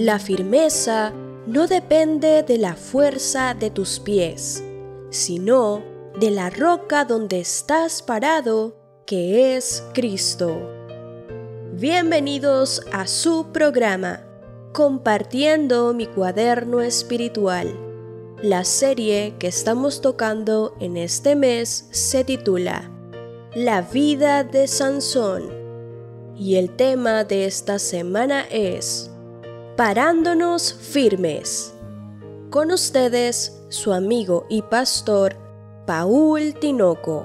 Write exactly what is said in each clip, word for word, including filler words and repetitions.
La firmeza no depende de la fuerza de tus pies, sino de la roca donde estás parado, que es Cristo. Bienvenidos a su programa, Compartiendo mi cuaderno espiritual. La serie que estamos tocando en este mes se titula La vida de Sansón, y el tema de esta semana es Parándonos firmes. Con ustedes, su amigo y pastor, Paul Tinoco.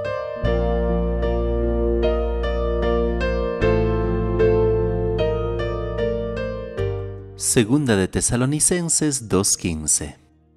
Segunda de Tesalonicenses dos quince.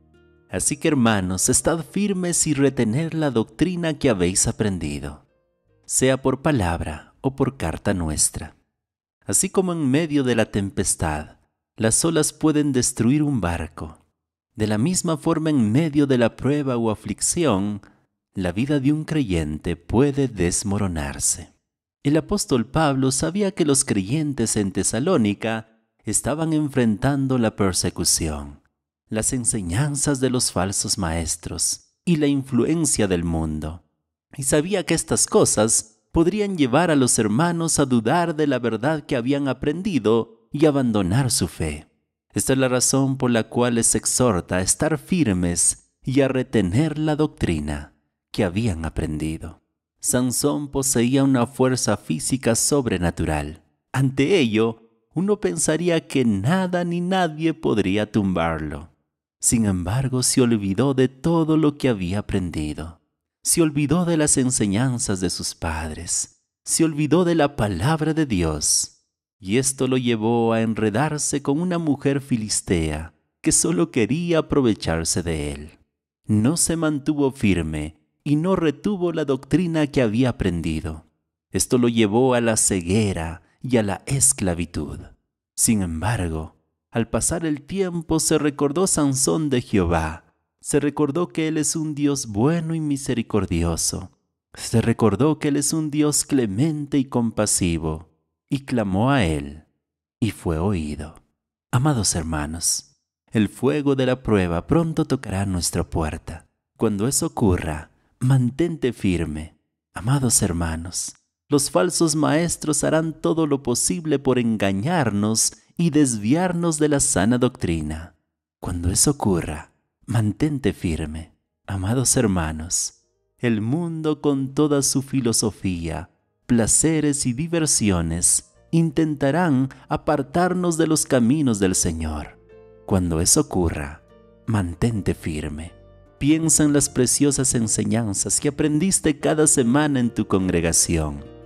Así que, hermanos, estad firmes y retened la doctrina que habéis aprendido, sea por palabra o por carta nuestra. Así como en medio de la tempestad, las olas pueden destruir un barco, de la misma forma en medio de la prueba o aflicción, la vida de un creyente puede desmoronarse. El apóstol Pablo sabía que los creyentes en Tesalónica estaban enfrentando la persecución, las enseñanzas de los falsos maestros y la influencia del mundo. Y sabía que estas cosas podrían llevar a los hermanos a dudar de la verdad que habían aprendido y abandonar su fe. Esta es la razón por la cual les exhorta a estar firmes y a retener la doctrina que habían aprendido. Sansón poseía una fuerza física sobrenatural. Ante ello, uno pensaría que nada ni nadie podría tumbarlo. Sin embargo, se olvidó de todo lo que había aprendido. Se olvidó de las enseñanzas de sus padres. Se olvidó de la palabra de Dios. Y esto lo llevó a enredarse con una mujer filistea que solo quería aprovecharse de él. No se mantuvo firme y no retuvo la doctrina que había aprendido. Esto lo llevó a la ceguera y a la esclavitud. Sin embargo, al pasar el tiempo se recordó Sansón de Jehová. Se recordó que Él es un Dios bueno y misericordioso. Se recordó que Él es un Dios clemente y compasivo. Y clamó a Él, y fue oído. Amados hermanos, el fuego de la prueba pronto tocará nuestra puerta. Cuando eso ocurra, mantente firme. Amados hermanos, los falsos maestros harán todo lo posible por engañarnos y desviarnos de la sana doctrina. Cuando eso ocurra, mantente firme. Amados hermanos, el mundo con toda su filosofía, placeres y diversiones intentarán apartarnos de los caminos del Señor. Cuando eso ocurra, mantente firme. Piensa en las preciosas enseñanzas que aprendiste cada semana en tu congregación.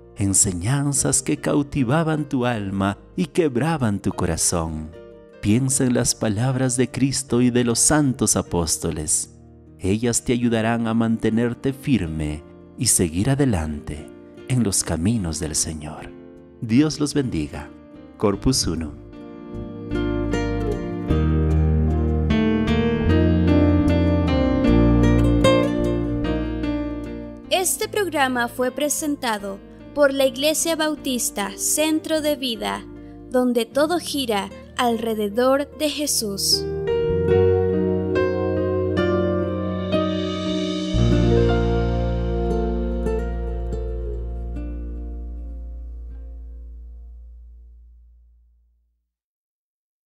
Enseñanzas que cautivaban tu alma y quebraban tu corazón. Piensa en las palabras de Cristo y de los santos apóstoles. Ellas te ayudarán a mantenerte firme y seguir adelante en los caminos del Señor. Dios los bendiga. Corpus uno. Este programa fue presentado por la Iglesia Bautista Centro de Vida, donde todo gira alrededor de Jesús.